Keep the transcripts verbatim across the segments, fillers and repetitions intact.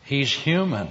He's human.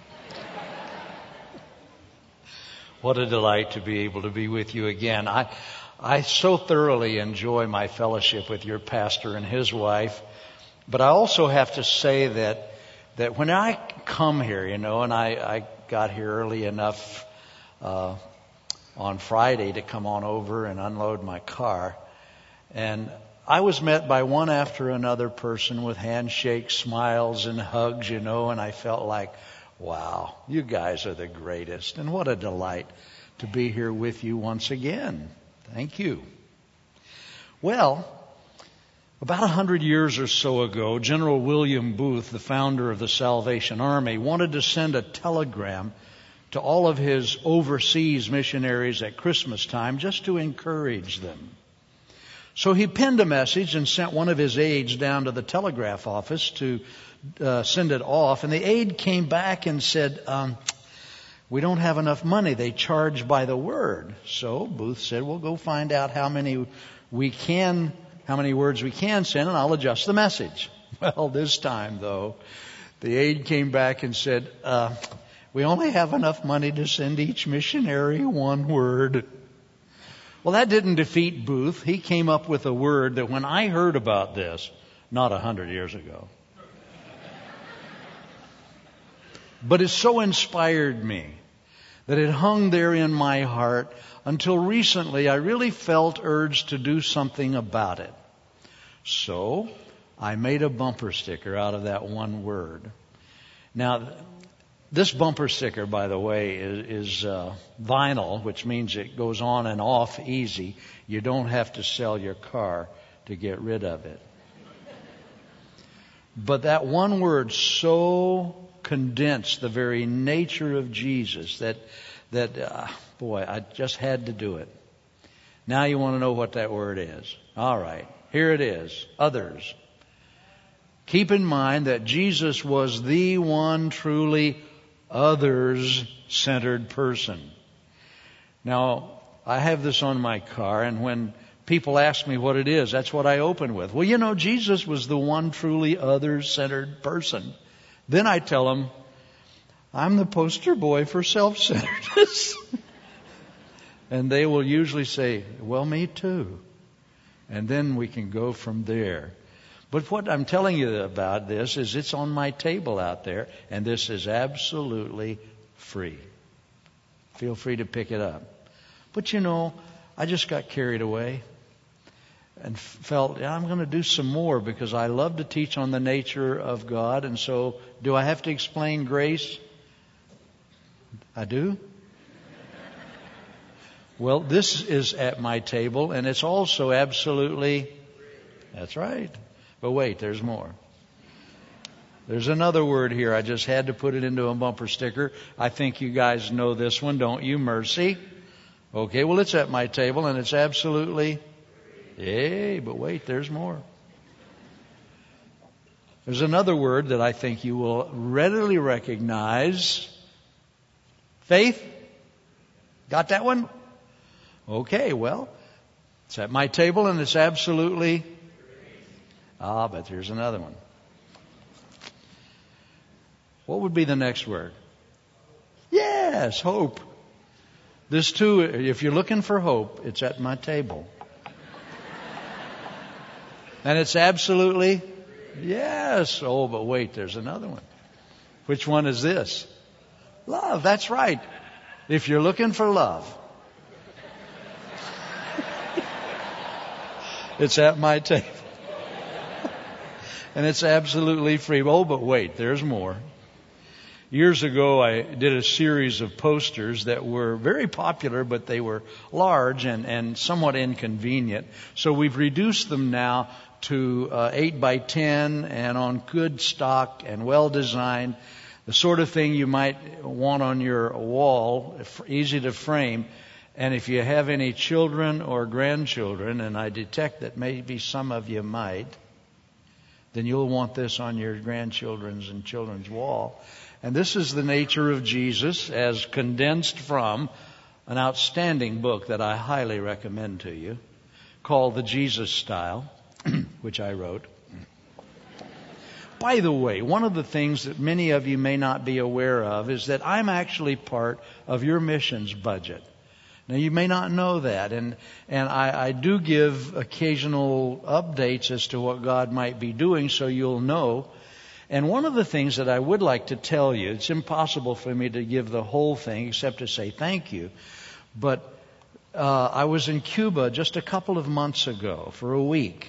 What a delight to be able to be with you again. I, I so thoroughly enjoy my fellowship with your pastor and his wife. But I also have to say that, that when I come here, you know, and I, I got here early enough, uh, on Friday to come on over and unload my car. And I was met by one after another person with handshakes, smiles, and hugs, you know, and I felt like, wow, you guys are the greatest. And what a delight to be here with you once again. Thank you. Well, about a hundred years or so ago, General William Booth, the founder of the Salvation Army, wanted to send a telegram to all of his overseas missionaries at Christmas time just to encourage them. So he penned a message and sent one of his aides down to the telegraph office to uh, send it off. And the aide came back and said, um, we don't have enough money. They charge by the word. So Booth said, well, go find out how many we can, how many words we can send, and I'll adjust the message. Well, this time, though, the aide came back and said, uh, we only have enough money to send each missionary one word. Well, that didn't defeat Booth. He came up with a word that when I heard about this, not a hundred years ago, but it so inspired me that it hung there in my heart until recently I really felt urged to do something about it. So I made a bumper sticker out of that one word. Now, this bumper sticker, by the way, is, is uh, vinyl, which means it goes on and off easy. You don't have to sell your car to get rid of it. But that one word so condensed the very nature of Jesus that, that uh, boy, I just had to do it. Now you want to know what that word is. All right, here it is. Others. Keep in mind that Jesus was the one truly others-centered person. Now, I have this on my car, and when people ask me what it is, that's what I open with. Well, you know, Jesus was the one truly others-centered person. Then I tell them, I'm the poster boy for self-centeredness. And they will usually say, well, me too. And then we can go from there. But what I'm telling you about this is it's on my table out there, and this is absolutely free. Feel free to pick it up. But you know, I just got carried away and felt, yeah, I'm going to do some more because I love to teach on the nature of God. And so, do I have to explain grace? I do? Well, this is at my table, and it's also absolutely, that's right. But wait, there's more. There's another word here. I just had to put it into a bumper sticker. I think you guys know this one, don't you? Mercy. Okay, well, it's at my table, and it's absolutely, yay, but wait, there's more. There's another word that I think you will readily recognize. Faith? Got that one? Okay, well, it's at my table, and it's absolutely, ah, but there's another one. What would be the next word? Yes, hope. This too, if you're looking for hope, it's at my table. And it's absolutely, yes. Oh, but wait, there's another one. Which one is this? Love, that's right. If you're looking for love, it's at my table. And it's absolutely free. Oh, but wait, there's more. Years ago, I did a series of posters that were very popular, but they were large and, and somewhat inconvenient. So we've reduced them now to uh, eight by ten and on good stock and well designed. The sort of thing you might want on your wall, easy to frame. And if you have any children or grandchildren, and I detect that maybe some of you might, then you'll want this on your grandchildren's and children's wall. And this is the nature of Jesus as condensed from an outstanding book that I highly recommend to you called The Jesus Style, which I wrote. by the way, one of the things that many of you may not be aware of is that I'm actually part of your missions budget. Now, you may not know that, and and I, I do give occasional updates as to what God might be doing, so you'll know. And one of the things that I would like to tell you, it's impossible for me to give the whole thing except to say thank you, but uh, I was in Cuba just a couple of months ago for a week.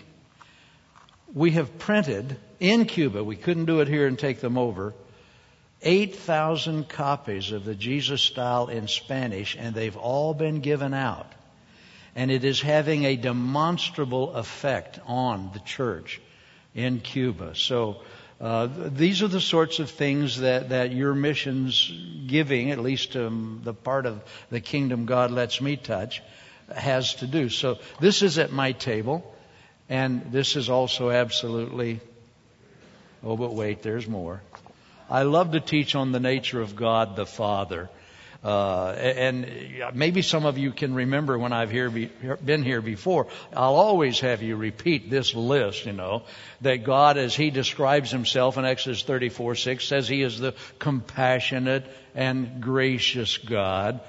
We have printed in Cuba, we couldn't do it here and take them over, eight thousand copies of the Jesus Style in Spanish, and they've all been given out. And it is having a demonstrable effect on the church in Cuba. So uh, these are the sorts of things that, that your missions giving, at least um, the part of the kingdom God lets me touch, has to do. So this is at my table, and this is also absolutely, oh, but wait, there's more. I love to teach on the nature of God the Father. Uh, and maybe some of you can remember when I've here be, been here before, I'll always have you repeat this list, you know, that God, as He describes Himself in Exodus thirty-four six, says He is the compassionate and gracious God,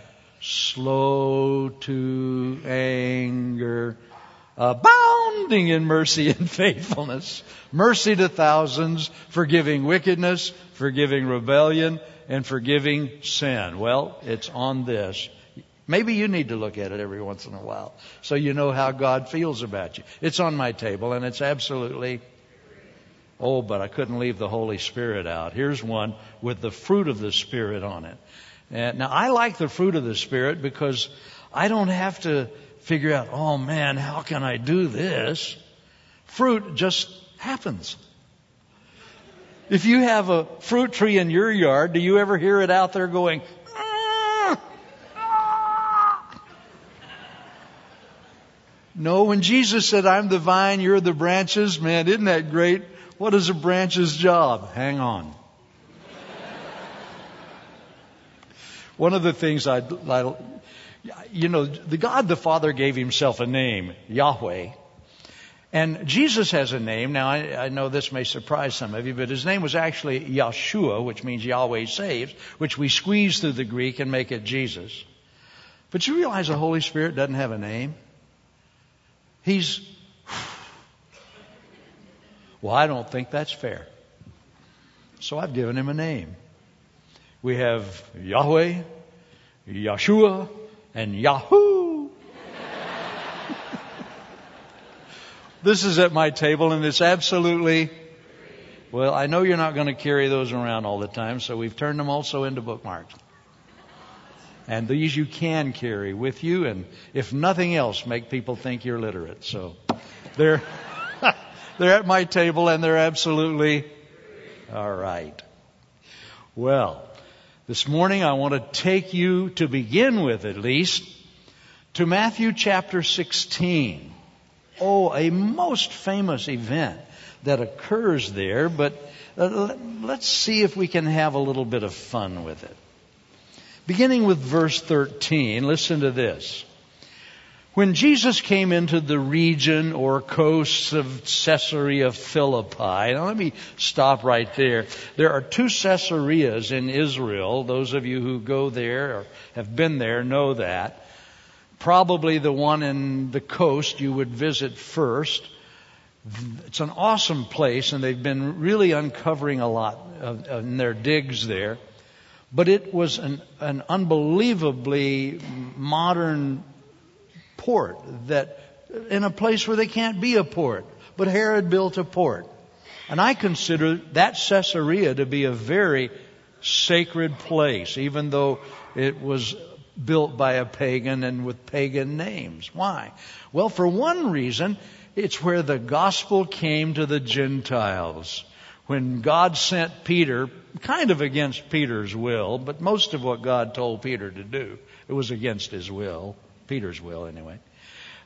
slow to anger, abounding in mercy and faithfulness, mercy to thousands, forgiving wickedness, forgiving rebellion, and forgiving sin. Well, it's on this. Maybe you need to look at it every once in a while so you know how God feels about you. It's on my table, and it's absolutely, oh, but I couldn't leave the Holy Spirit out. Here's one with the fruit of the Spirit on it. And now, I like the fruit of the Spirit because I don't have to figure out, oh man, how can I do this? Fruit just happens. If you have a fruit tree in your yard, do you ever hear it out there going, ah, ah? No, when Jesus said, I'm the vine, you're the branches, man, isn't that great? What is a branch's job? Hang on. One of the things I, I you know, the God the Father gave Himself a name, Yahweh. And Jesus has a name. Now, I, I know this may surprise some of you, but His name was actually Yeshua, which means Yahweh saves, which we squeeze through the Greek and make it Jesus. But you realize the Holy Spirit doesn't have a name? He's, well, I don't think that's fair. So I've given Him a name. We have Yahweh, Yeshua, and Yahoo. This is at my table, and it's absolutely, well, I know you're not going to carry those around all the time, so we've turned them also into bookmarks. And these you can carry with you, and if nothing else, make people think you're literate. So they're they're at my table, and they're absolutely all right. Well, this morning I want to take you, to begin with at least, to Matthew chapter sixteen. Oh, a most famous event that occurs there, but uh, let's see if we can have a little bit of fun with it. Beginning with verse thirteen, listen to this. When Jesus came into the region or coasts of Caesarea Philippi, now let me stop right there. There are two Caesareas in Israel. Those of you who go there or have been there know that. Probably the one in the coast you would visit first. It's an awesome place, and they've been really uncovering a lot of, of, in their digs there. But it was an, an unbelievably modern port, that in a place where they can't be a port. But Herod built a port. And I consider that Caesarea to be a very sacred place, even though it was built by a pagan and with pagan names. Why? Well, for one reason, it's where the gospel came to the Gentiles. When God sent Peter, kind of against Peter's will, but most of what God told Peter to do, it was against his will, Peter's will anyway.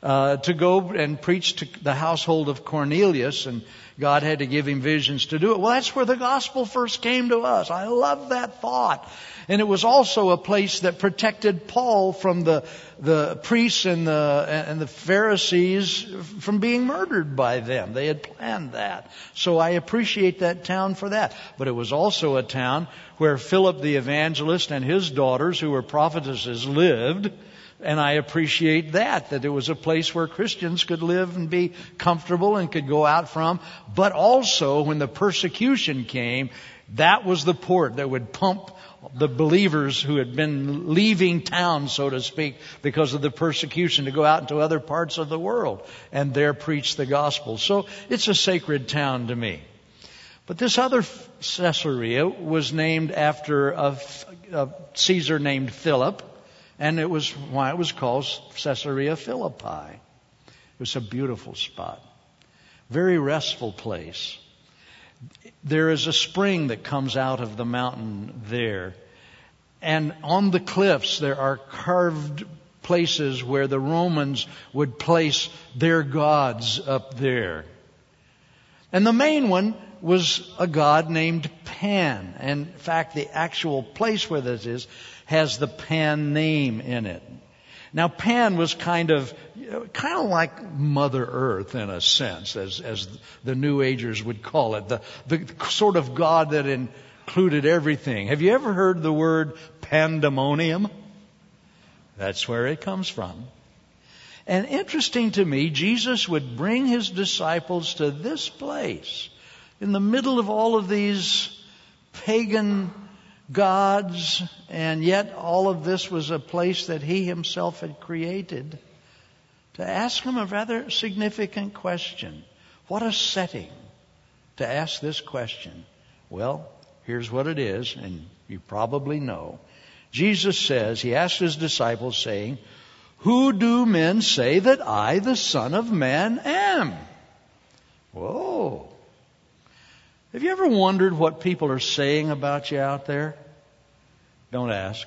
uh, to go and preach to the household of Cornelius, and God had to give him visions to do it. Well, that's where the gospel first came to us. I love that thought. And it was also a place that protected Paul from the the priests and the and the Pharisees from being murdered by them. They had planned that. So I appreciate that town for that. But it was also a town where Philip the evangelist and his daughters, who were prophetesses, lived. And I appreciate that, that it was a place where Christians could live and be comfortable and could go out from. But also, when the persecution came, that was the port that would pump the believers who had been leaving town, so to speak, because of the persecution, to go out into other parts of the world and there preach the gospel. So it's a sacred town to me. But this other Caesarea was named after a, a Caesar named Philip. And it was why it was called Caesarea Philippi. It was a beautiful spot. Very restful place. There is a spring that comes out of the mountain there. And on the cliffs there are carved places where the Romans would place their gods up there. And the main one was a god named Pan. And in fact, the actual place where this is has the Pan name in it. Now, Pan was kind of, kind of like Mother Earth in a sense, as, as the New Agers would call it. The, the sort of God that included everything. Have you ever heard the word pandemonium? That's where it comes from. And interesting to me, Jesus would bring His disciples to this place in the middle of all of these pagan gods, and yet all of this was a place that He Himself had created, to ask them a rather significant question. What a setting to ask this question. Well, here's what it is, and you probably know. Jesus says, He asked His disciples, saying, "Who do men say that I, the Son of Man, am?" Whoa. Have you ever wondered what people are saying about you out there? Don't ask.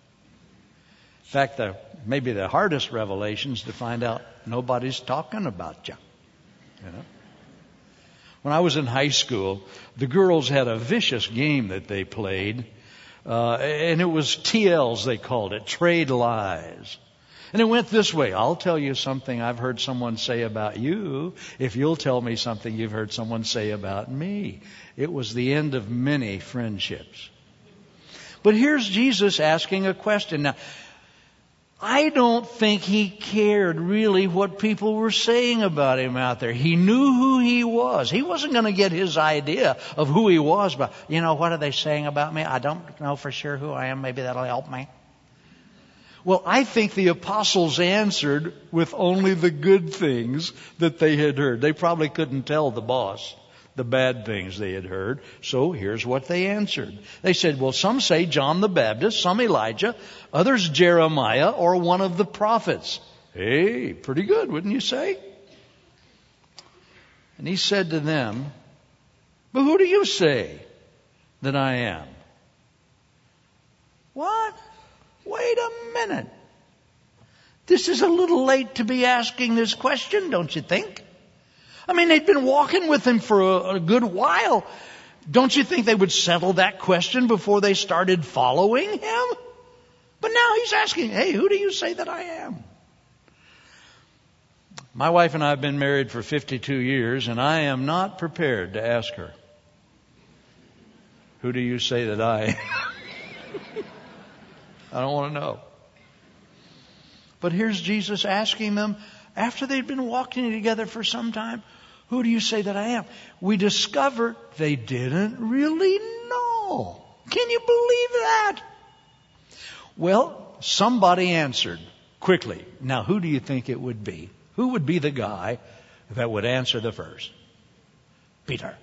In fact, the, maybe the hardest revelation is to find out nobody's talking about you. You know? When I was in high school, the girls had a vicious game that they played, uh, and it was T Ls, they called it, trade lies. And it went this way: I'll tell you something I've heard someone say about you if you'll tell me something you've heard someone say about me. It was the end of many friendships. But here's Jesus asking a question. Now, I don't think He cared really what people were saying about Him out there. He knew who He was. He wasn't going to get His idea of who He was by, you know, what are they saying about me? I don't know for sure who I am. Maybe that'll help me. Well, I think the apostles answered with only the good things that they had heard. They probably couldn't tell the boss the bad things they had heard. So here's what they answered. They said, well, some say John the Baptist, some Elijah, others Jeremiah, or one of the prophets. Hey, pretty good, wouldn't you say? And He said to them, but who do you say that I am? What? Wait a minute. This is a little late to be asking this question, don't you think? I mean, they'd been walking with Him for a, a good while. Don't you think they would settle that question before they started following Him? But now He's asking, hey, who do you say that I am? My wife and I have been married for fifty-two years, and I am not prepared to ask her, who do you say that I am? I don't want to know. But here's Jesus asking them, after they'd been walking together for some time, who do you say that I am? We discover they didn't really know. Can you believe that? Well, somebody answered quickly. Now, who do you think it would be? Who would be the guy that would answer the first? Peter.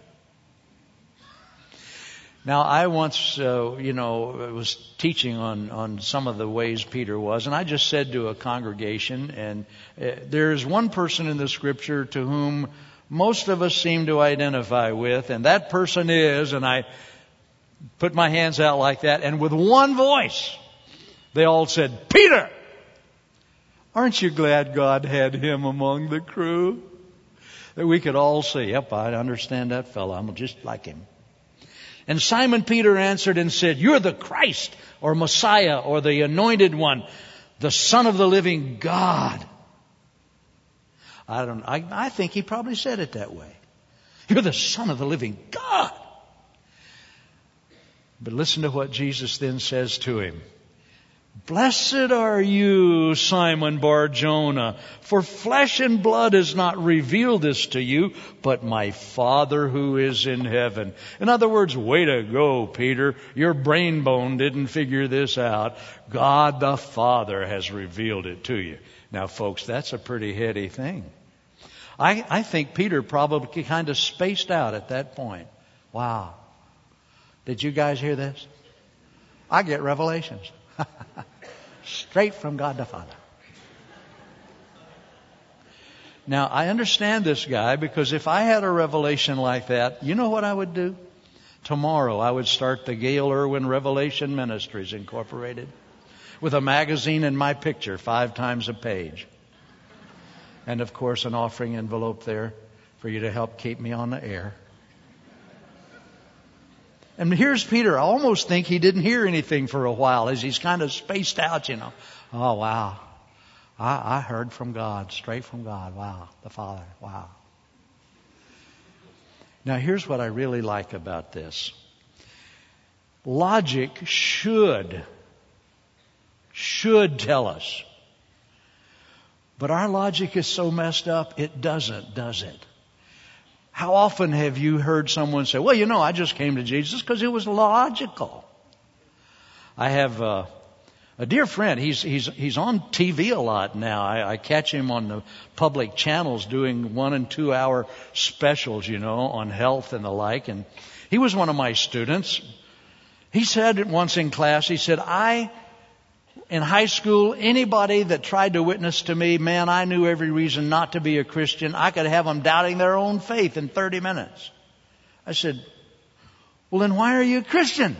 Now, I once, uh, you know, was teaching on, on some of the ways Peter was, and I just said to a congregation, and uh, there is one person in the Scripture to whom most of us seem to identify with, and that person is, and I put my hands out like that, and with one voice, they all said, Peter! Aren't you glad God had him among the crew? That we could all say, yep, I understand that fellow. I'm just like him. And Simon Peter answered and said, you're the Christ or Messiah or the anointed one, the Son of the living God. I don't, I, I think he probably said it that way. You're the Son of the living God. But listen to what Jesus then says to him. Blessed are you, Simon Bar-Jonah, for flesh and blood has not revealed this to you, but my Father who is in heaven. In other words, way to go, Peter. Your brain bone didn't figure this out. God the Father has revealed it to you. Now, folks, that's a pretty heady thing. I, I think Peter probably kind of spaced out at that point. Wow. Did you guys hear this? I get revelations. Straight from God the Father. Now, I understand this guy because if I had a revelation like that, you know what I would do? Tomorrow I would start the Gail Irwin Revelation Ministries Incorporated with a magazine and my picture five times a page. And of course an offering envelope there for you to help keep me on the air. And here's Peter. I almost think he didn't hear anything for a while as he's kind of spaced out, you know. Oh, wow. I, I heard from God, straight from God. Wow. The Father. Wow. Now, here's what I really like about this. Logic should, should tell us. But our logic is so messed up, it doesn't, does it? How often have you heard someone say, well, you know, I just came to Jesus because it was logical. I have uh, a dear friend. He's he's he's on T V a lot now. I, I catch him on the public channels doing one and two hour specials, you know, on health and the like. And he was one of my students. He said once in class, he said, I... in high school, anybody that tried to witness to me, man, I knew every reason not to be a Christian. I could have them doubting their own faith in thirty minutes. I said, well, then why are you a Christian?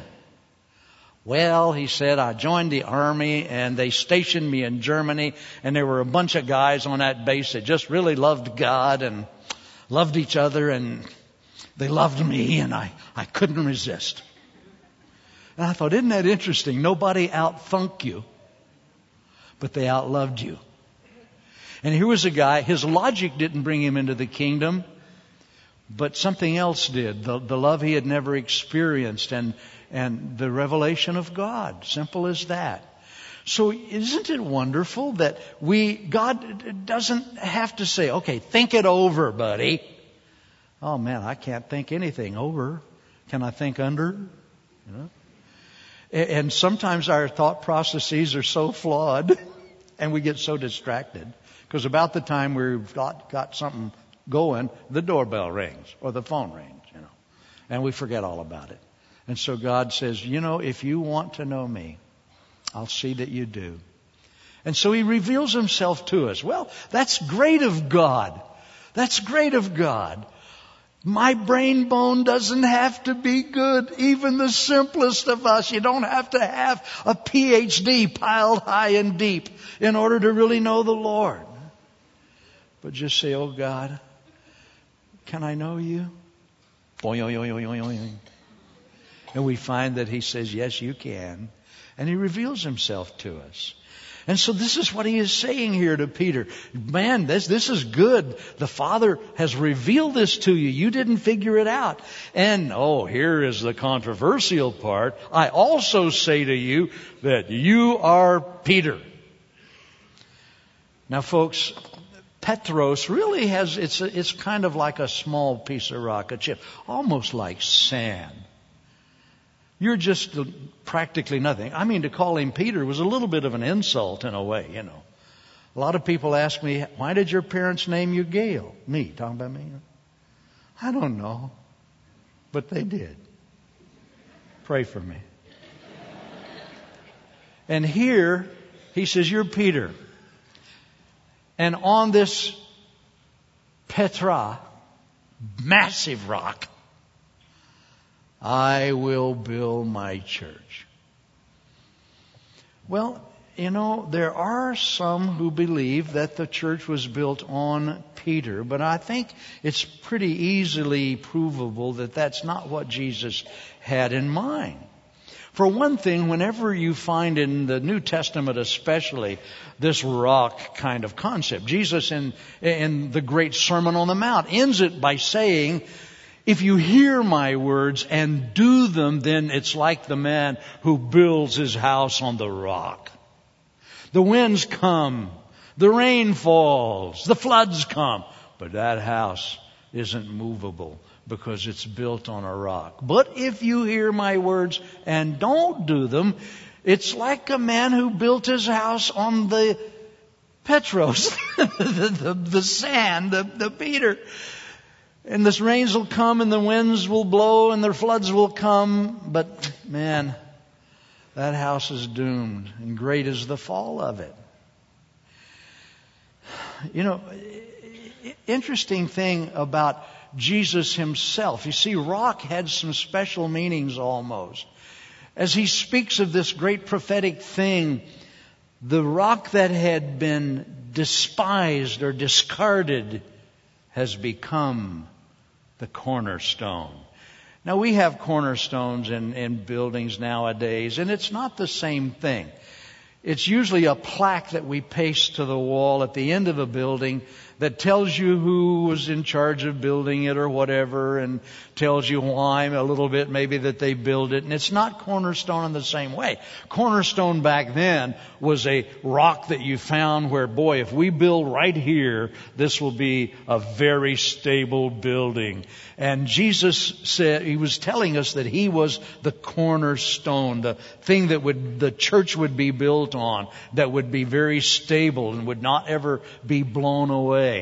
Well, he said, I joined the army and they stationed me in Germany and there were a bunch of guys on that base that just really loved God and loved each other and they loved me and I, I couldn't resist. And I thought, isn't that interesting? Nobody out-thunk you, but they out-loved you. And here was a guy, his logic didn't bring him into the kingdom, but something else did. The, the love he had never experienced and, and the revelation of God. Simple as that. So isn't it wonderful that we, God doesn't have to say, okay, think it over, buddy. Oh man, I can't think anything over. Can I think under? You know? And sometimes our thought processes are so flawed and we get so distracted because about the time we've got, got something going, the doorbell rings or the phone rings, you know, and we forget all about it. And so God says, you know, if you want to know me, I'll see that you do. And so he reveals himself to us. Well, that's great of God. That's great of God. My brain bone doesn't have to be good. Even the simplest of us. You don't have to have a P H D piled high and deep in order to really know the Lord. But just say, oh God, can I know you? And we find that he says, yes, you can. And he reveals himself to us. And so this is what he is saying here to Peter. Man, this, this is good. The Father has revealed this to you. You didn't figure it out. And, oh, here is the controversial part. I also say to you that you are Peter. Now, folks, Petros really has, it's, a, it's kind of like a small piece of rock, a chip, almost like sand. You're just practically nothing. I mean, to call him Peter was a little bit of an insult in a way, you know. A lot of people ask me, why did your parents name you Gail? Me, talking about me? I don't know. But they did. Pray for me. And here, he says, you're Peter. And on this Petra, massive rock, I will build my church. Well, you know, there are some who believe that the church was built on Peter, but I think it's pretty easily provable that that's not what Jesus had in mind. For one thing, whenever you find in the New Testament especially this rock kind of concept, Jesus in, in the great Sermon on the Mount ends it by saying, if you hear my words and do them, then it's like the man who builds his house on the rock. The winds come, the rain falls, the floods come, but that house isn't movable because it's built on a rock. But if you hear my words and don't do them, it's like a man who built his house on the Petros, the, the, the sand, the, the peter. And the rains will come and the winds will blow and the floods will come. But man, that house is doomed, and great is the fall of it. You know, interesting thing about Jesus himself. You see, rock had some special meanings almost. As he speaks of this great prophetic thing, the rock that had been despised or discarded has become the cornerstone. Now, we have cornerstones in, in buildings nowadays, and it's not the same thing. It's usually a plaque that we paste to the wall at the end of a building that tells you who was in charge of building it or whatever, and tells you why a little bit, maybe that they built it. And it's not cornerstone in the same way. Cornerstone back then was a rock that you found where, boy, if we build right here, this will be a very stable building. And Jesus said, he was telling us that he was the cornerstone, the thing that would, the church would be built on, that would be very stable and would not ever be blown away.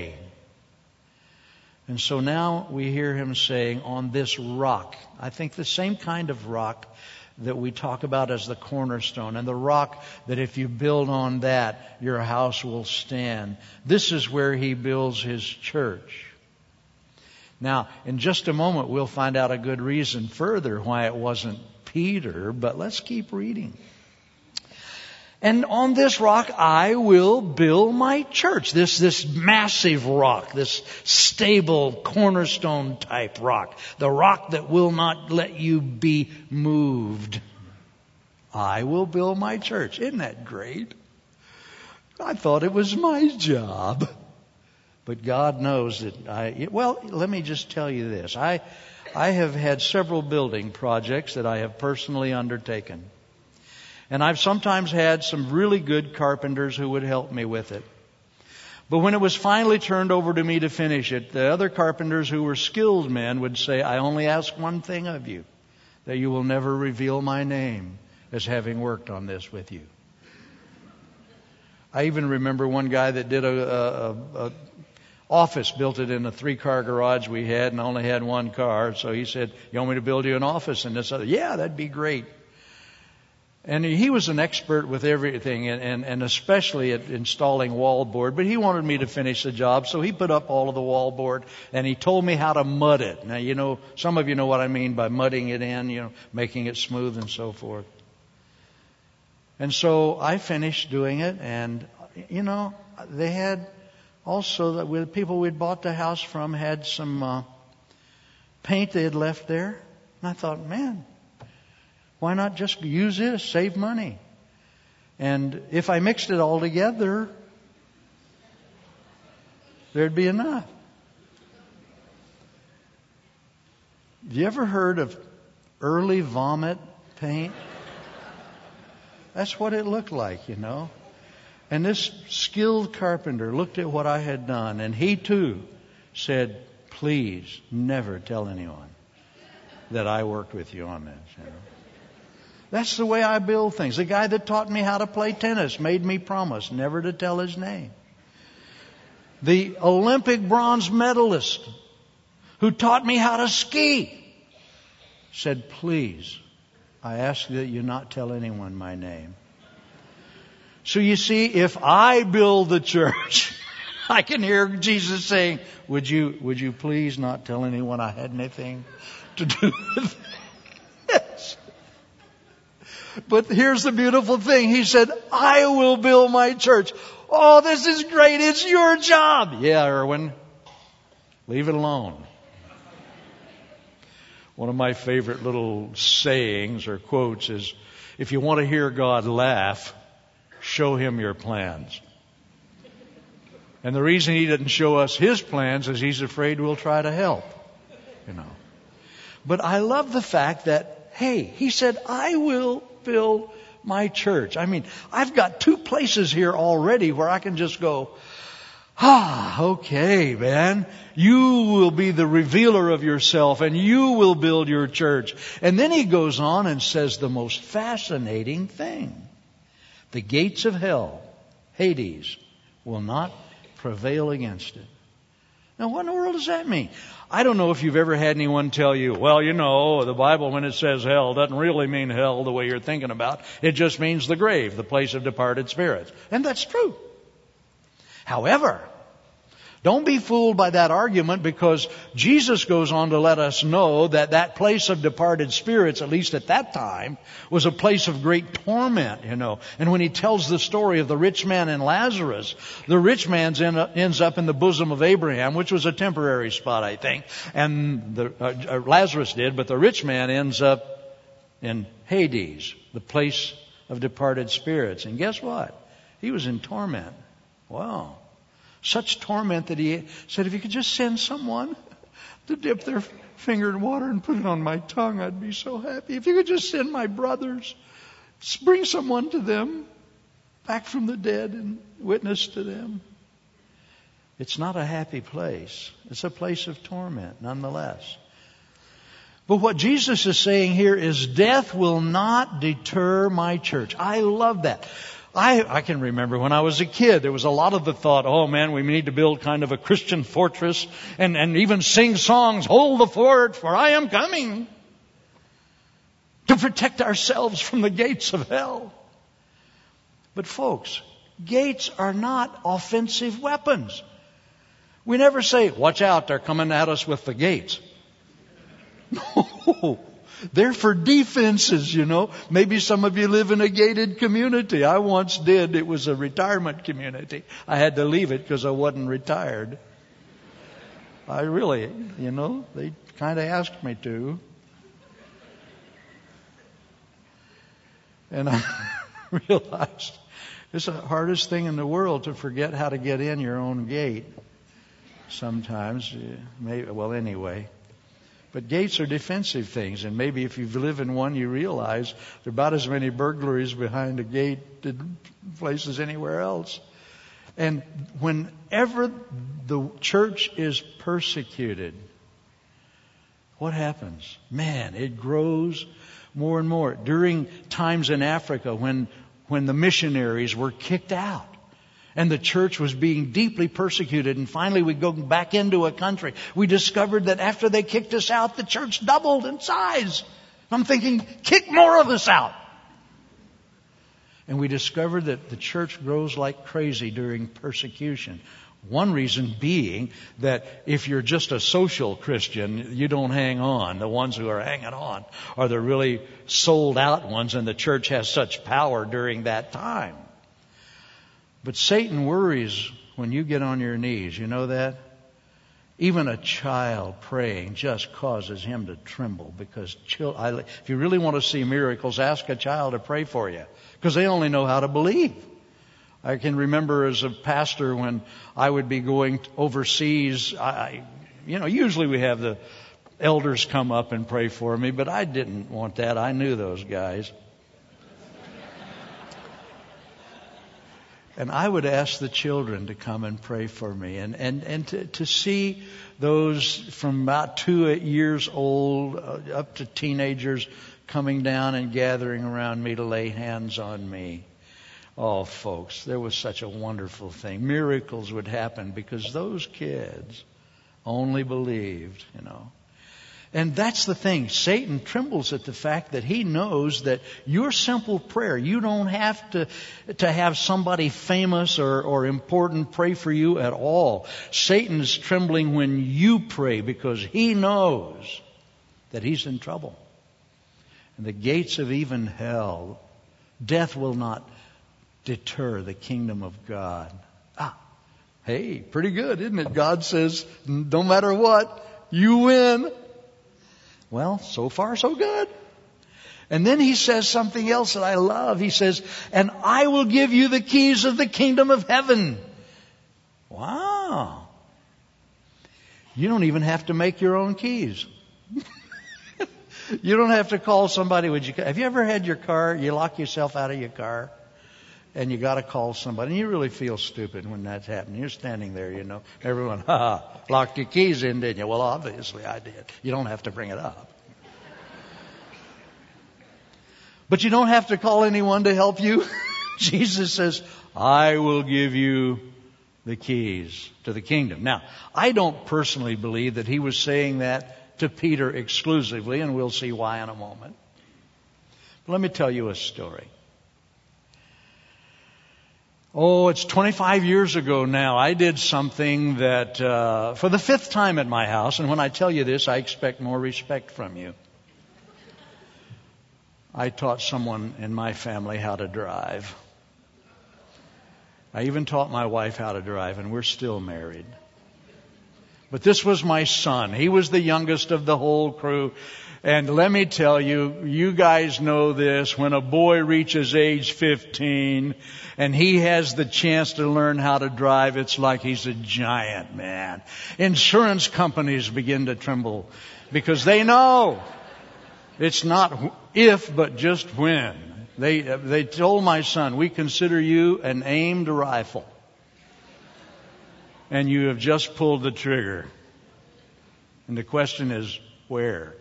And so now we hear him saying, on this rock, I think the same kind of rock that we talk about as the cornerstone, and the rock that if you build on that, your house will stand. This is where he builds his church. Now, in just a moment, we'll find out a good reason further why it wasn't Peter, but let's keep reading. And on this rock I will build my church. This, this massive rock, this stable cornerstone type rock. The rock that will not let you be moved. I will build my church. Isn't that great? I thought it was my job. But God knows that I, well, let me just tell you this. I, I have had several building projects that I have personally undertaken. And I've sometimes had some really good carpenters who would help me with it. But when it was finally turned over to me to finish it, the other carpenters who were skilled men would say, I only ask one thing of you, that you will never reveal my name as having worked on this with you. I even remember one guy that did a, a, a office, built it in a three-car garage we had and only had one car. So he said, you want me to build you an office in this other? Yeah, that'd be great. And he was an expert with everything, and, and, and especially at installing wallboard. But he wanted me to finish the job, so he put up all of the wallboard, and he told me how to mud it. Now, you know, some of you know what I mean by mudding it in, you know, making it smooth and so forth. And so I finished doing it, and, you know, they had also, that with people we'd bought the house from had some uh, paint they had left there. And I thought, man, why not just use this, save money? And if I mixed it all together, there'd be enough. Have you ever heard of early vomit paint? That's what it looked like, you know. And this skilled carpenter looked at what I had done, and he too said, please never tell anyone that I worked with you on this, you know. That's the way I build things. The guy that taught me how to play tennis made me promise never to tell his name. The Olympic bronze medalist who taught me how to ski said, please, I ask that you not tell anyone my name. So you see, if I build the church, I can hear Jesus saying, would you, would you please not tell anyone I had anything to do with this? But here's the beautiful thing. He said, I will build my church. Oh, this is great. It's your job. Yeah, Erwin. Leave it alone. One of my favorite little sayings or quotes is, if you want to hear God laugh, show Him your plans. And the reason He didn't show us His plans is He's afraid we'll try to help. You know. But I love the fact that, hey, He said, I will build my church. I mean, I've got two places here already where I can just go, ah, okay, man. You will be the revealer of yourself and you will build your church. And then He goes on and says the most fascinating thing. The gates of hell, Hades, will not prevail against it. Now, what in the world does that mean? I don't know if you've ever had anyone tell you, well, you know, the Bible, when it says hell, doesn't really mean hell the way you're thinking about. It just means the grave, the place of departed spirits. And that's true. However, don't be fooled by that argument, because Jesus goes on to let us know that that place of departed spirits, at least at that time, was a place of great torment, you know. And when He tells the story of the rich man and Lazarus, the rich man ends up in the bosom of Abraham, which was a temporary spot, I think. And the, uh, Lazarus did, but the rich man ends up in Hades, the place of departed spirits. And guess what? He was in torment. Wow. Such torment that He said, if you could just send someone to dip their finger in water and put it on my tongue, I'd be so happy. If you could just send my brothers, bring someone to them back from the dead and witness to them. It's not a happy place. It's a place of torment, nonetheless. But what Jesus is saying here is, death will not deter my church. I love that. I, I can remember when I was a kid, there was a lot of the thought, oh man, we need to build kind of a Christian fortress and, and even sing songs, hold the fort, for I am coming, to protect ourselves from the gates of hell. But folks, gates are not offensive weapons. We never say, watch out, they're coming at us with the gates. No. They're for defenses, you know. Maybe some of you live in a gated community. I once did. It was a retirement community. I had to leave it because I wasn't retired. I really, you know, they kind of asked me to. And I realized it's the hardest thing in the world to forget how to get in your own gate. Sometimes, maybe, well, anyway. But gates are defensive things, and maybe if you live in one, you realize there are about as many burglaries behind a gate in places anywhere else. And whenever the church is persecuted, what happens? Man, it grows more and more. During times in Africa when, when the missionaries were kicked out, and the church was being deeply persecuted, and finally we go back into a country. We discovered that after they kicked us out, the church doubled in size. I'm thinking, kick more of us out. And we discovered that the church grows like crazy during persecution. One reason being that if you're just a social Christian, you don't hang on. The ones who are hanging on are the really sold out ones, and the church has such power during that time. But Satan worries when you get on your knees. You know that? Even a child praying just causes him to tremble, because chil- I, if you really want to see miracles, ask a child to pray for you, because they only know how to believe. I can remember as a pastor when I would be going overseas, I, you know, usually we have the elders come up and pray for me, but I didn't want that. I knew those guys. And I would ask the children to come and pray for me, and, and, and to, to see those from about two years old uh, up to teenagers coming down and gathering around me to lay hands on me. Oh, folks, there was such a wonderful thing. Miracles would happen because those kids only believed, you know. And that's the thing. Satan trembles at the fact that he knows that your simple prayer, you don't have to, to have somebody famous or, or important pray for you at all. Satan is trembling when you pray, because he knows that he's in trouble. And the gates of even hell Death will not deter the kingdom of God. Ah, hey, pretty good, isn't it? God says, no matter what, you win. Well, so far so good. And then he says something else that I love. He says, and I will give you the keys of the kingdom of heaven. Wow. You don't even have to make your own keys. You don't have to call somebody. Would you? Have you ever had your car, you lock yourself out of your car, and you got to call somebody, and you really feel stupid when that's happening. You're standing there, you know, everyone, ha ha, locked your keys in, didn't you? Well, obviously I did. You don't have to bring it up. But you don't have to call anyone to help you. Jesus says, I will give you the keys to the kingdom. Now, I don't personally believe that he was saying that to Peter exclusively, and we'll see why in a moment. But let me tell you a story. Oh, it's twenty-five years ago now. I did something that, uh, for the fifth time at my house, and when I tell you this, I expect more respect from you. I taught someone in my family how to drive. I even taught my wife how to drive, and we're still married. But this was my son. He was the youngest of the whole crew. And let me tell you, you guys know this, when a boy reaches age fifteen and he has the chance to learn how to drive, it's like he's a giant, man. Insurance companies begin to tremble because they know it's not if, but just when. They, they told my son, we consider you an aimed rifle. And you have just pulled the trigger. And the question is, where?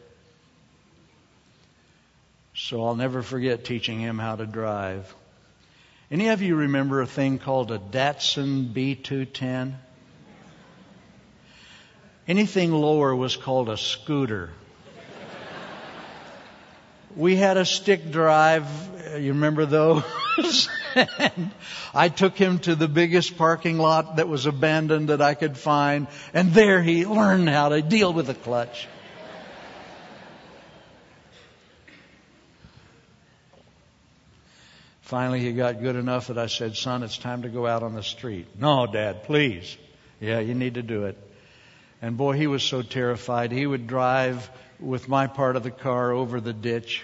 So I'll never forget teaching him how to drive. Any of you remember a thing called a Datsun B two ten? Anything lower was called a scooter. We had a stick drive. You remember those? And I took him to the biggest parking lot that was abandoned that I could find. And there he learned how to deal with the clutch. Finally, he got good enough that I said, son, it's time to go out on the street. No, Dad, please. Yeah, you need to do it. And boy, he was so terrified. He would drive with my part of the car over the ditch.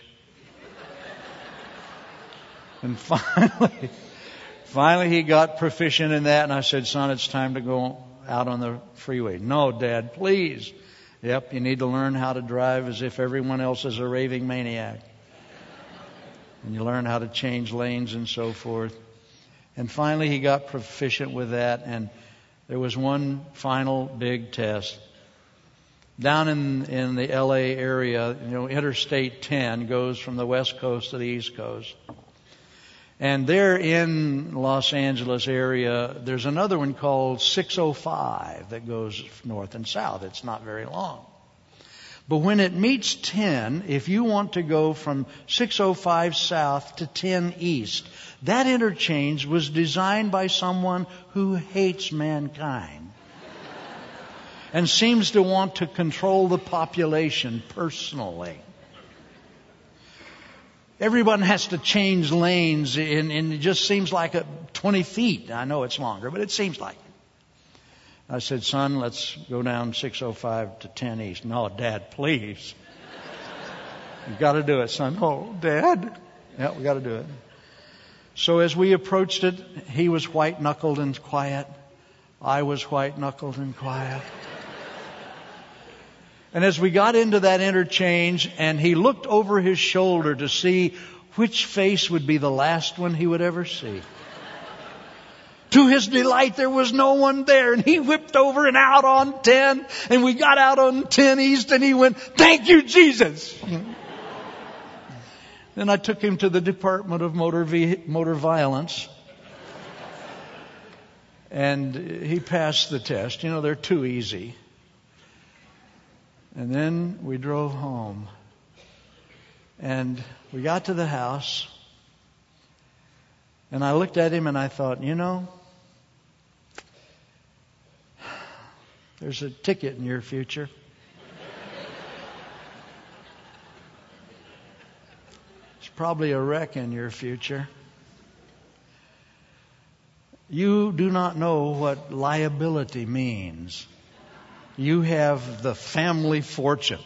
And finally, finally he got proficient in that. And I said, son, it's time to go out on the freeway. No, Dad, please. Yep, you need to learn how to drive as if everyone else is a raving maniac. And you learn how to change lanes and so forth. And finally he got proficient with that. And there was one final big test. Down in, in the L A area, you know, Interstate ten goes from the West Coast to the East Coast. And there in Los Angeles area, there's another one called six oh five that goes north and south. It's not very long. But when it meets ten, if you want to go from six oh five south to ten east, that interchange was designed by someone who hates mankind and seems to want to control the population personally. Everyone has to change lanes, and, and it just seems like a twenty feet. I know it's longer, but it seems like it. I said, son, let's go down six oh five to ten east. No, Dad, please. You've got to do it, son. Oh, Dad. Yeah, we got to do it. So as we approached it, he was white-knuckled and quiet. I was white-knuckled and quiet. And as we got into that interchange, and he looked over his shoulder to see which face would be the last one he would ever see. To his delight, there was no one there, and he whipped over and out on ten, and we got out on ten east, and he went, thank you, Jesus. Then I took him to the Department of Motor, Ve- Motor Violence, and he passed the test. You know, they're too easy. And then we drove home. And we got to the house. And I looked at him and I thought, you know, there's a ticket in your future. It's probably a wreck in your future. You do not know what liability means. You have the family fortune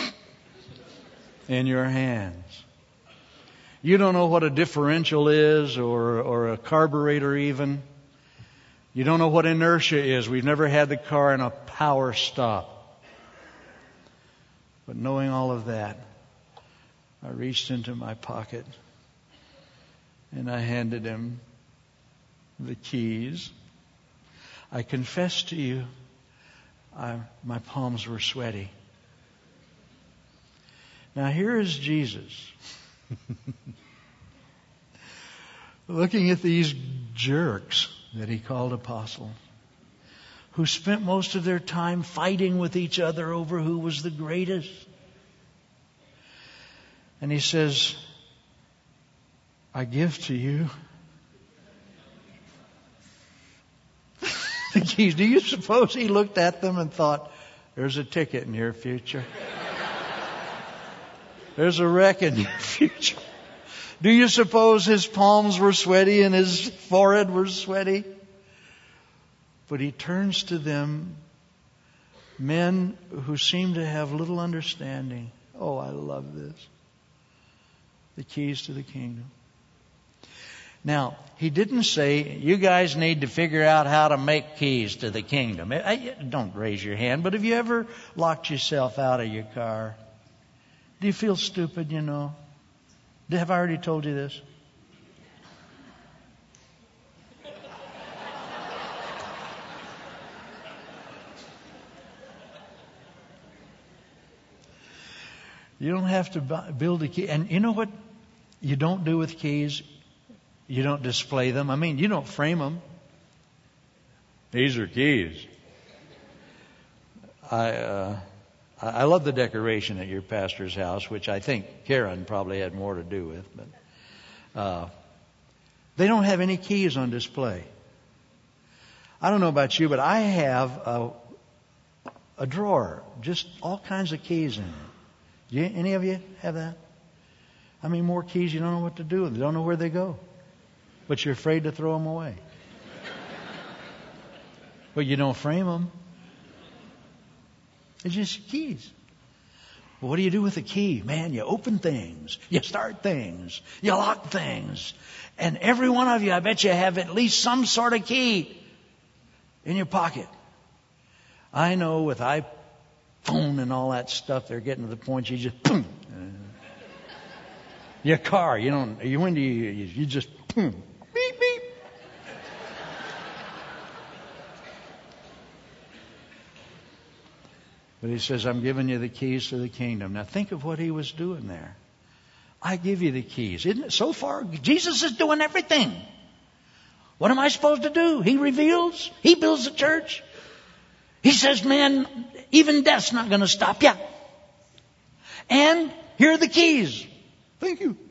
in your hands. You don't know what a differential is, or, or a carburetor even. You don't know what inertia is. We've never had the car in a power stop. But knowing all of that, I reached into my pocket and I handed him the keys. I confess to you, I, my palms were sweaty. Now here is Jesus looking at these jerks that he called apostles, who spent most of their time fighting with each other over who was the greatest. And he says, I give to you the keys. Do you suppose he looked at them and thought, there's a ticket in your future? There's a wreck in your future. Do you suppose his palms were sweaty and his forehead was sweaty? But he turns to them, men who seem to have little understanding. Oh, I love this. The keys to the kingdom. Now, he didn't say, you guys need to figure out how to make keys to the kingdom. I, don't raise your hand, but have you ever locked yourself out of your car? Do you feel stupid, you know? Have I already told you this? You don't have to build a key. And you know what you don't do with keys? You don't display them. I mean, you don't frame them. These are keys. I uh, I love the decoration at your pastor's house, which I think Karen probably had more to do with. But uh, they don't have any keys on display. I don't know about you, but I have a, a drawer, just all kinds of keys in it. You, any of you have that? I mean, more keys you don't know what to do with. You don't know where they go. But you're afraid to throw them away. But you don't frame them. It's just keys. Well, what do you do with a key? Man, you open things. You start things. You lock things. And every one of you, I bet you have at least some sort of key in your pocket. I know with iPhone and all that stuff, they're getting to the point you just, boom. Your car, you don't, you, when do you, you just, boom, beep, beep. But he says, I'm giving you the keys to the kingdom. Now think of what he was doing there. I give you the keys. Isn't it? So far, Jesus is doing everything. What am I supposed to do? He reveals. He builds the church. He says, man, even death's not going to stop you. And here are the keys. Thank you.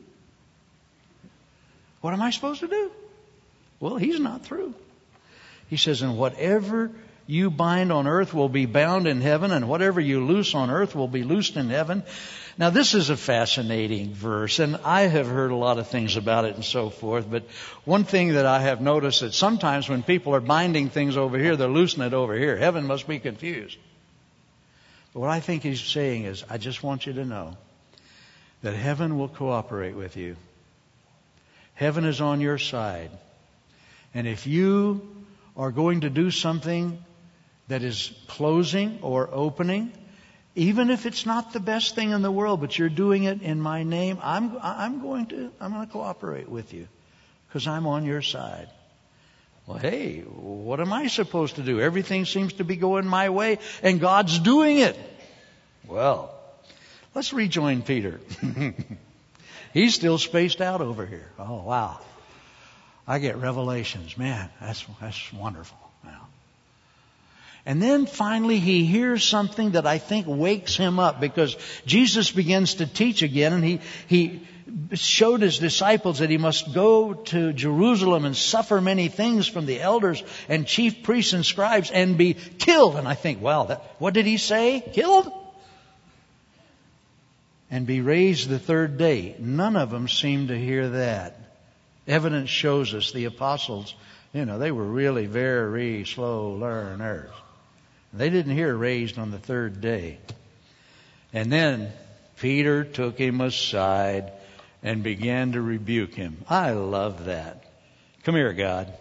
What am I supposed to do? Well, he's not through. He says, and whatever you bind on earth will be bound in heaven, and whatever you loose on earth will be loosed in heaven. Now, this is a fascinating verse, and I have heard a lot of things about it and so forth, but one thing that I have noticed that sometimes when people are binding things over here, they're loosing it over here. Heaven must be confused. But what I think he's saying is, I just want you to know that heaven will cooperate with you. Heaven is on your side. And if you are going to do something that is closing or opening, even if it's not the best thing in the world, but you're doing it in my name, I'm, I'm going to, I'm going to cooperate with you because I'm on your side. Well, hey, what am I supposed to do? Everything seems to be going my way and God's doing it. Well, let's rejoin Peter. He's still spaced out over here. Oh, wow. I get revelations. Man, that's, that's wonderful. Wow. And then finally he hears something that I think wakes him up because Jesus begins to teach again, and he, he showed his disciples that he must go to Jerusalem and suffer many things from the elders and chief priests and scribes and be killed. And I think, wow, that, what did he say? Killed? and be raised the third day. None of them seemed to hear that. Evidence shows us the apostles, you know, they were really very slow learners. They didn't hear raised on the third day. And then Peter took him aside and began to rebuke him. I love that. Come here, God.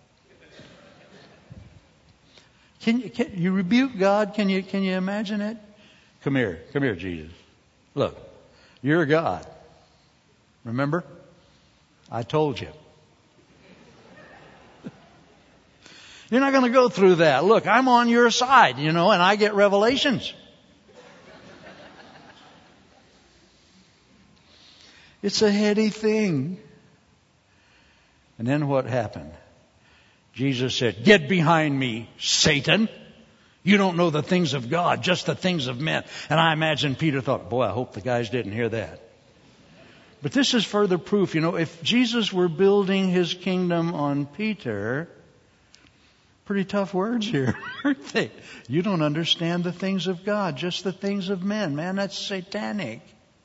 Can you, can you rebuke God? Can you, can you imagine it? Come here. Come here, Jesus. Look, you're God. Remember? I told you. You're not going to go through that. Look, I'm on your side, you know, and I get revelations. It's a heady thing. And then what happened? Jesus said, "Get behind me, Satan. You don't know the things of God, just the things of men." And I imagine Peter thought, boy, I hope the guys didn't hear that. But this is further proof. You know, if Jesus were building his kingdom on Peter, pretty tough words here, aren't they? You don't understand the things of God, just the things of men. Man, that's satanic.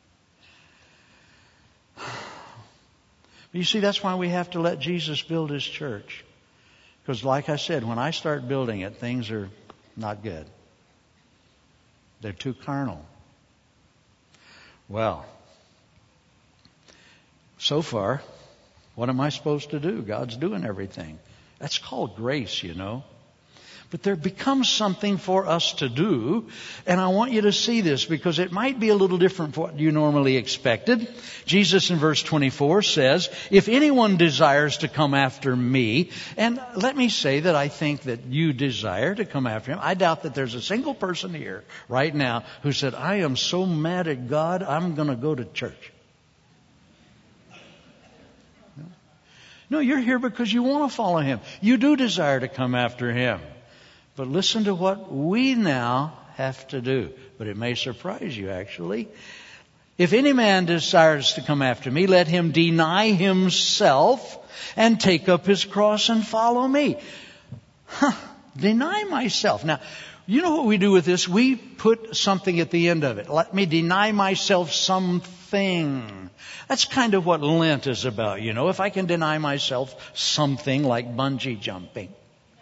But you see, that's why we have to let Jesus build his church. Because like I said, when I start building it, things are not good. They're too carnal. Well, so far, what am I supposed to do? God's doing everything. That's called grace, you know. But there becomes something for us to do, and I want you to see this because it might be a little different from what you normally expected. Jesus in verse twenty-four says, "If anyone desires to come after me," and let me say that I think that you desire to come after him. I doubt that there's a single person here right now who said, "I am so mad at God, I'm going to go to church." No, you're here because you want to follow him. You do desire to come after him. But listen to what we now have to do. But it may surprise you, actually. "If any man desires to come after me, let him deny himself and take up his cross and follow me." Huh, deny myself. Now, you know what we do with this? We put something at the end of it. Let me deny myself something. That's kind of what Lent is about, you know. If I can deny myself something like bungee jumping,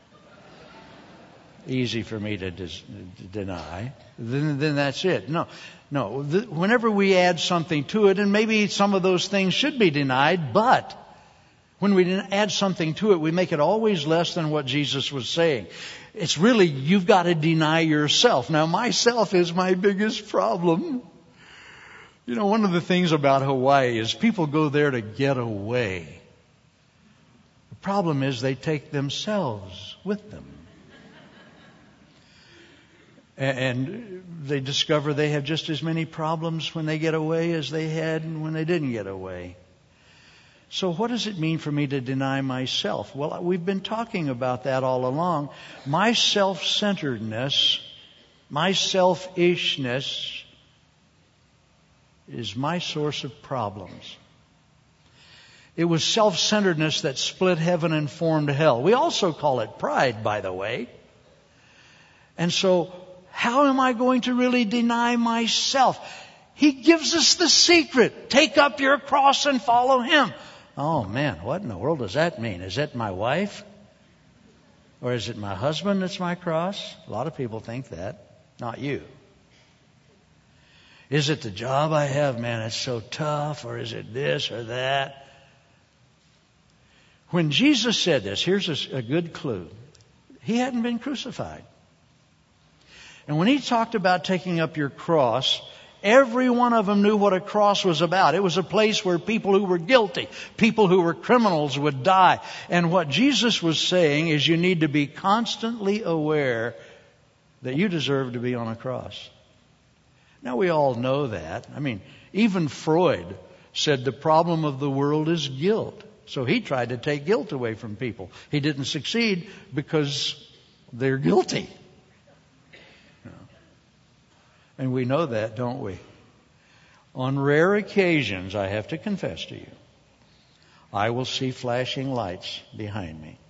easy for me to, dis- to deny, then, then that's it. No, no. The, whenever we add something to it, and maybe some of those things should be denied, but when we add something to it, we make it always less than what Jesus was saying. It's really, you've got to deny yourself. Now, myself is my biggest problem. You know, one of the things about Hawaii is people go there to get away. The problem is they take themselves with them. And they discover they have just as many problems when they get away as they had when they didn't get away. So what does it mean for me to deny myself? Well, we've been talking about that all along. My self-centeredness, my selfishness is my source of problems. It was self-centeredness that split heaven and formed hell. We also call it pride, by the way. And so, how am I going to really deny myself? He gives us the secret. Take up your cross and follow him. Oh man, what in the world does that mean? Is it my wife? Or is it my husband that's my cross? A lot of people think that. Not you. Is it the job I have? Man, it's so tough. Or is it this or that? When Jesus said this, here's a, a good clue. He hadn't been crucified. And when he talked about taking up your cross, every one of them knew what a cross was about. It was a place where people who were guilty, people who were criminals would die. And what Jesus was saying is you need to be constantly aware that you deserve to be on a cross. Now we all know that. I mean, even Freud said the problem of the world is guilt. So he tried to take guilt away from people. He didn't succeed because they're guilty. And we know that, don't we? On rare occasions, I have to confess to you, I will see flashing lights behind me.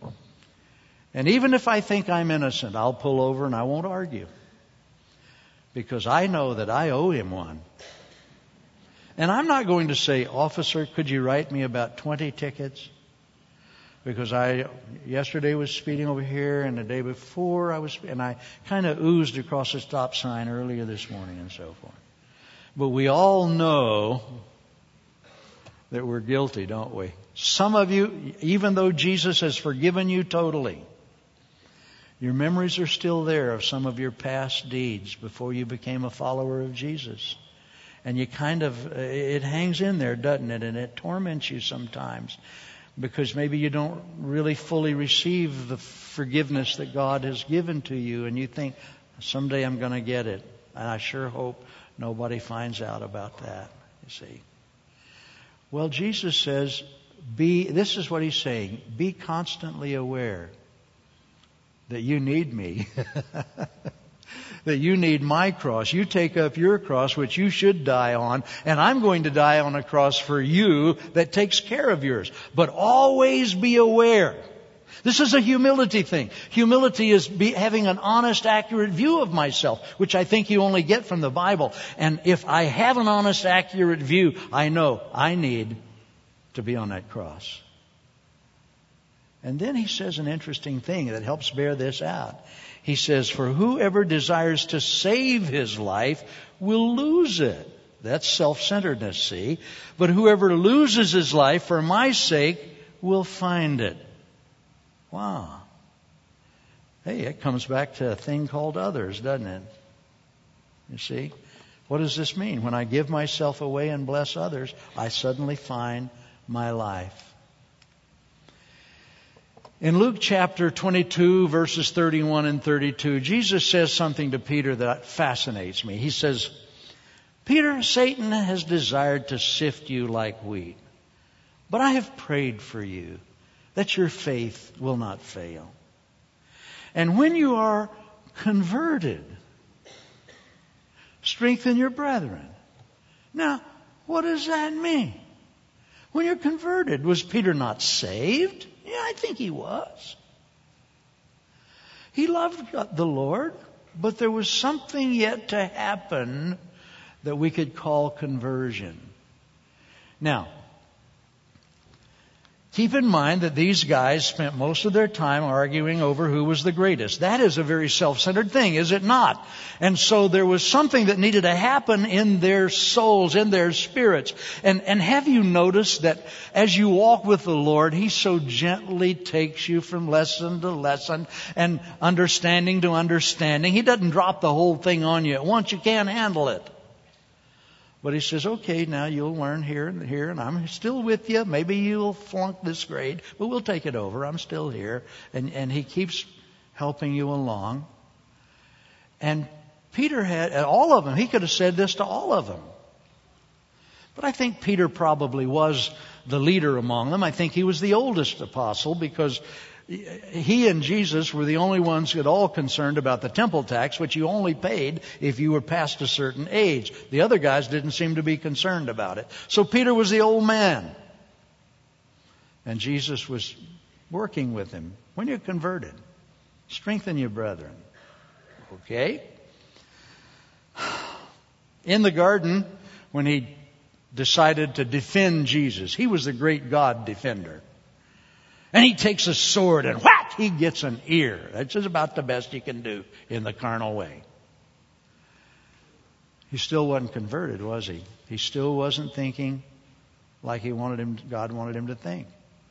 And even if I think I'm innocent, I'll pull over and I won't argue. because I know that I owe him one. And I'm not going to say, officer, could you write me about twenty tickets? Because I yesterday was speeding over here, and the day before I was, and I kind of oozed across a stop sign earlier this morning and so forth. But we all know that we're guilty, don't we? Some of you, even though Jesus has forgiven you totally, your memories are still there of some of your past deeds before you became a follower of Jesus. And you kind of, it hangs in there, doesn't it? And it torments you sometimes because maybe you don't really fully receive the forgiveness that God has given to you. And you think, someday I'm going to get it. And I sure hope nobody finds out about that, you see. Well, Jesus says, be, this is what he's saying, be constantly aware that you need me. That you need my cross. You take up your cross, which you should die on, and I'm going to die on a cross for you that takes care of yours. But always be aware. This is a humility thing. Humility is be, having an honest, accurate view of myself, which I think you only get from the Bible. And if I have an honest, accurate view, I know I need to be on that cross. And then he says an interesting thing that helps bear this out. He says, for whoever desires to save his life will lose it. That's self-centeredness, see? But whoever loses his life for my sake will find it. Wow. Hey, it comes back to a thing called others, doesn't it? You see? What does this mean? When I give myself away and bless others, I suddenly find my life. In Luke chapter twenty-two, verses thirty-one and thirty-two, Jesus says something to Peter that fascinates me. He says, Peter, Satan has desired to sift you like wheat, but I have prayed for you that your faith will not fail. And when you are converted, strengthen your brethren. Now, what does that mean? When you're converted, was Peter not saved? Yeah, I think he was. He loved the Lord, but there was something yet to happen that we could call conversion. Now, keep in mind that these guys spent most of their time arguing over who was the greatest. That is a very self-centered thing, is it not? And so there was something that needed to happen in their souls, in their spirits. And, and have you noticed that as you walk with the Lord, He so gently takes you from lesson to lesson and understanding to understanding. He doesn't drop the whole thing on you at once. You can't handle it. But He says, okay, now you'll learn here and here, and I'm still with you. Maybe you'll flunk this grade, but we'll take it over. I'm still here. And, and He keeps helping you along. And Peter had, and all of them, he could have said this to all of them. But I think Peter probably was the leader among them. I think he was the oldest apostle because he and Jesus were the only ones at all concerned about the temple tax, which you only paid if you were past a certain age. The other guys didn't seem to be concerned about it. So Peter was the old man. And Jesus was working with him. When you're converted, strengthen your brethren. Okay? In the garden, when he decided to defend Jesus, he was the great God defender. And he takes a sword and whack, he gets an ear. That's just about the best he can do in the carnal way. He still wasn't converted, was he? He still wasn't thinking like he wanted him, God wanted him to think.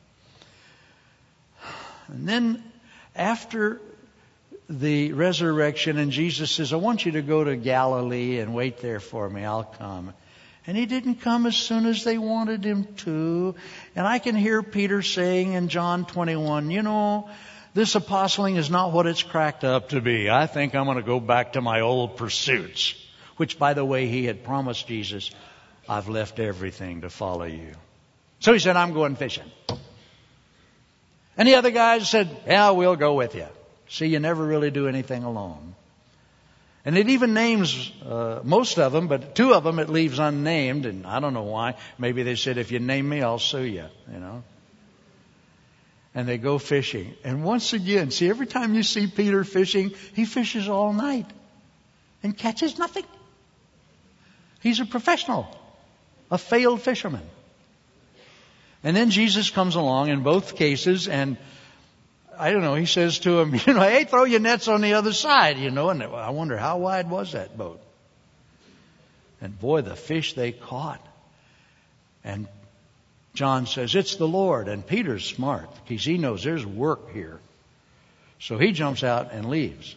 And then after the resurrection, and Jesus says, I want you to go to Galilee and wait there for me. I'll come. And he didn't come as soon as they wanted him to. And I can hear Peter saying in John twenty-one, you know, this apostling is not what it's cracked up to be. I think I'm going to go back to my old pursuits. Which, by the way, he had promised Jesus, I've left everything to follow you. So he said, I'm going fishing. And the other guys said, yeah, we'll go with you. See, you never really do anything alone. And it even names uh, most of them, but two of them it leaves unnamed, and I don't know why. Maybe they said, if you name me, I'll sue you, you know. And they go fishing. And once again, see, every time you see Peter fishing, he fishes all night. and catches nothing. He's a professional, a failed fisherman. And then Jesus comes along in both cases, and I don't know, he says to him, you know, hey, throw your nets on the other side, you know, and I wonder how wide was that boat? And boy, the fish they caught. And John says, it's the Lord. And Peter's smart because he knows there's work here. So he jumps out and leaves.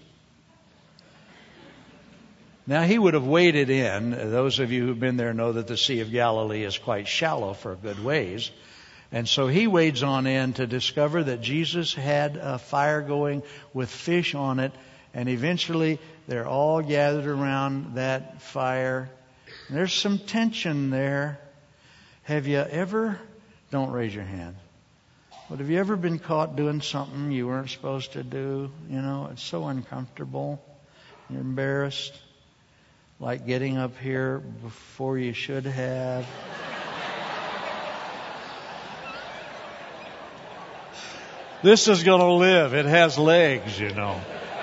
Now he would have waded in. Those of you who've been there know that the Sea of Galilee is quite shallow for a good ways. And so he wades on in to discover that Jesus had a fire going with fish on it. And eventually they're all gathered around that fire. And there's some tension there. Have you ever, don't raise your hand, but have you ever been caught doing something you weren't supposed to do? You know, it's so uncomfortable. You're embarrassed. Like getting up here before you should have. This is going to live. It has legs, you know.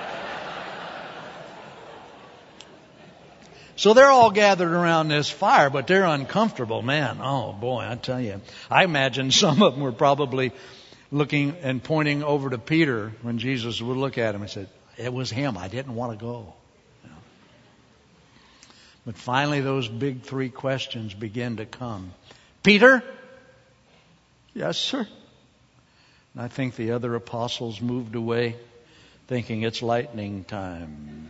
So they're all gathered around this fire, but they're uncomfortable, man. Oh boy, I tell you. I imagine some of them were probably looking and pointing over to Peter when Jesus would look at him and said, it was him. I didn't want to go. You know. But finally those big three questions begin to come. Peter? Yes, sir. And I think the other apostles moved away thinking it's lightning time.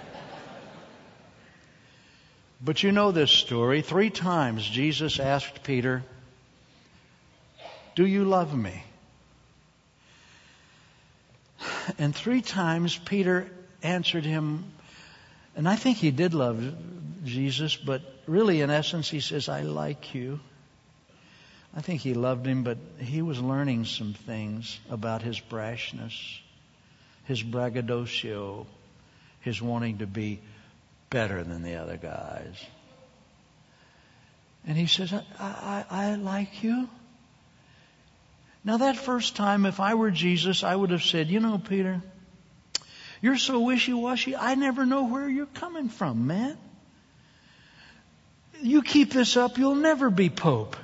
But you know this story. Three times Jesus asked Peter, do you love me? And three times Peter answered him, and I think he did love Jesus, but really in essence he says, I like you. I think he loved him, but he was learning some things about his brashness, his braggadocio, his wanting to be better than the other guys. And he says, I, I, I like you. Now that first time, if I were Jesus, I would have said, you know, Peter, you're so wishy-washy, I never know where you're coming from, man. You keep this up, you'll never be Pope.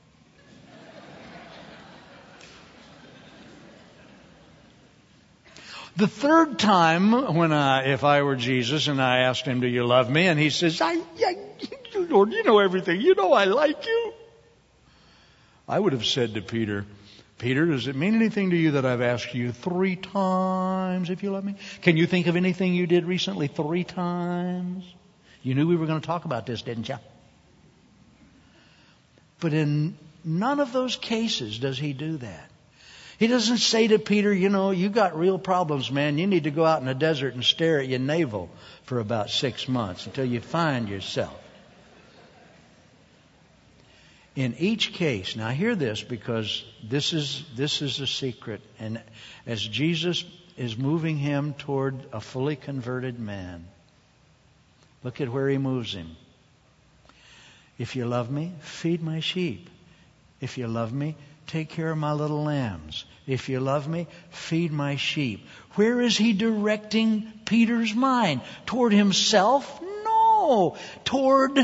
The third time, when I, if I were Jesus and I asked him, do you love me? And he says, I, I, Lord, you know everything. You know I like you. I would have said to Peter, Peter, does it mean anything to you that I've asked you three times if you love me? Can you think of anything you did recently three times? You knew we were going to talk about this, didn't you? But in none of those cases does he do that. He doesn't say to Peter, you know, you got real problems, man. You need to go out in the desert and stare at your navel for about six months until you find yourself. In each case, now hear this because this is this is a secret. And as Jesus is moving him toward a fully converted man, look at where he moves him. If you love me, feed my sheep. If you love me, take care of my little lambs. If you love me, feed my sheep. Where is he directing Peter's mind? Toward himself? No. Toward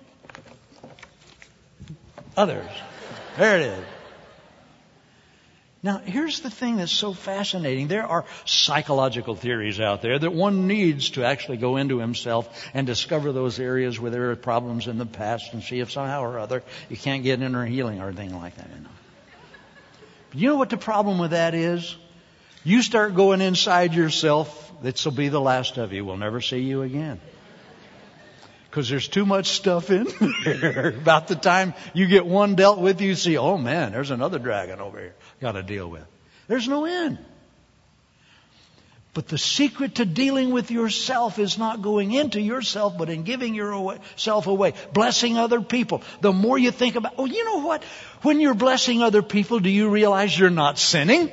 others. There it is. Now, here's the thing that's so fascinating. There are psychological theories out there that one needs to actually go into himself and discover those areas where there are problems in the past and see if somehow or other you can't get inner healing or anything like that. You know. You know what the problem with that is? You start going inside yourself, this will be the last of you. We'll never see you again. Because there's too much stuff in there. About the time you get one dealt with, you see, oh man, there's another dragon over here got to deal with. There's no end. But the secret to dealing with yourself is not going into yourself, but in giving yourself away, blessing other people. The more you think about, oh, you know what? When you're blessing other people, do you realize you're not sinning?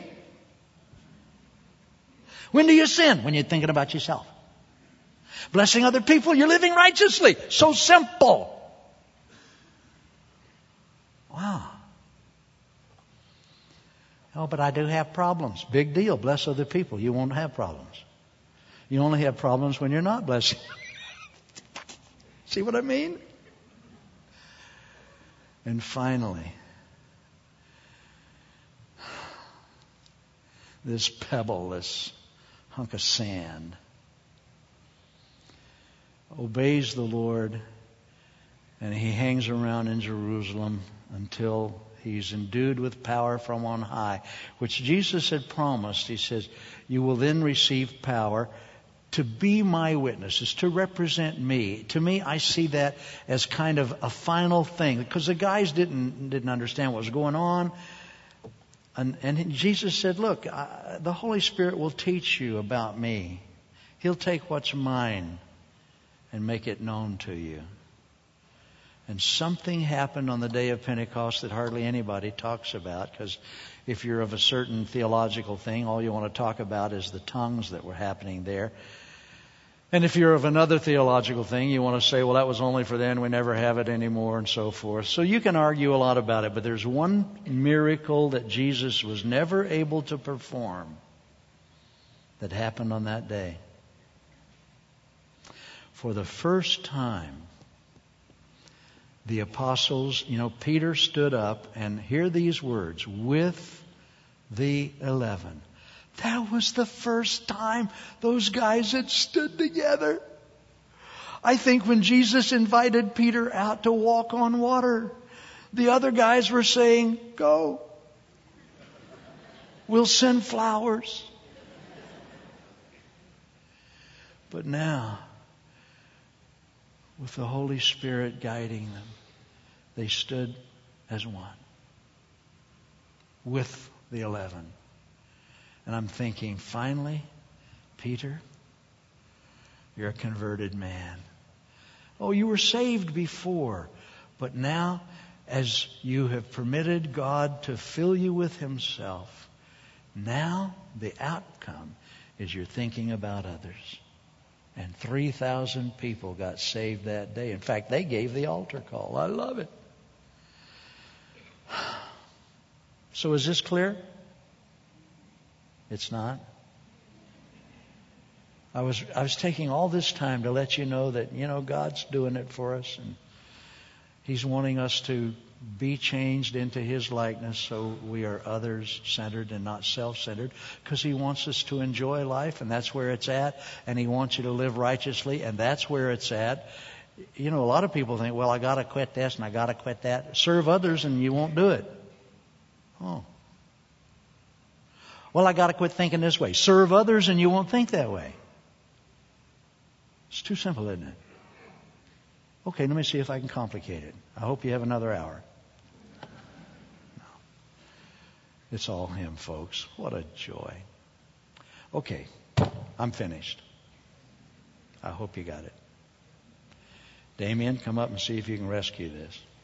When do you sin? When you're thinking about yourself. Blessing other people, you're living righteously. So simple. Wow. Oh, but I do have problems. Big deal. Bless other people. You won't have problems. You only have problems when you're not blessing See what I mean? And finally, this pebble, this hunk of sand, obeys the Lord, and he hangs around in Jerusalem until he's endued with power from on high, which Jesus had promised. He says, you will then receive power to be my witnesses, to represent me. To me, I see that as kind of a final thing, because the guys didn't didn't understand what was going on. And, and Jesus said, look, I, the Holy Spirit will teach you about me. He'll take what's mine and make it known to you. And something happened on the day of Pentecost that hardly anybody talks about, because if you're of a certain theological thing, all you want to talk about is the tongues that were happening there. And if you're of another theological thing, you want to say, well, that was only for then, we never have it anymore, and so forth. So you can argue a lot about it, but there's one miracle that Jesus was never able to perform that happened on that day. For the first time, the apostles, you know, Peter stood up and hear these words, with the eleven. That was the first time those guys had stood together. I think when Jesus invited Peter out to walk on water, the other guys were saying, go. We'll send flowers. But now, with the Holy Spirit guiding them, they stood as one. With the eleven. And I'm thinking, finally, Peter, you're a converted man. Oh, you were saved before, but now, as you have permitted God to fill you with Himself, now the outcome is you're thinking about others. And three thousand people got saved that day. In fact, they gave the altar call. I love it. So is this clear? It's not. I was I was taking all this time to let you know that, you know, God's doing it for us, and He's wanting us to be changed into His likeness so we are others-centered and not self-centered, because He wants us to enjoy life, and that's where it's at, and He wants you to live righteously, and that's where it's at. You know, a lot of people think, well, I got to quit this and I got to quit that. Serve others and you won't do it. Oh. Well, I got to quit thinking this way. Serve others and you won't think that way. It's too simple, isn't it? Okay, let me see if I can complicate it. I hope you have another hour. No. It's all Him, folks. What a joy. Okay, I'm finished. I hope you got it. Damien, come up and see if you can rescue this.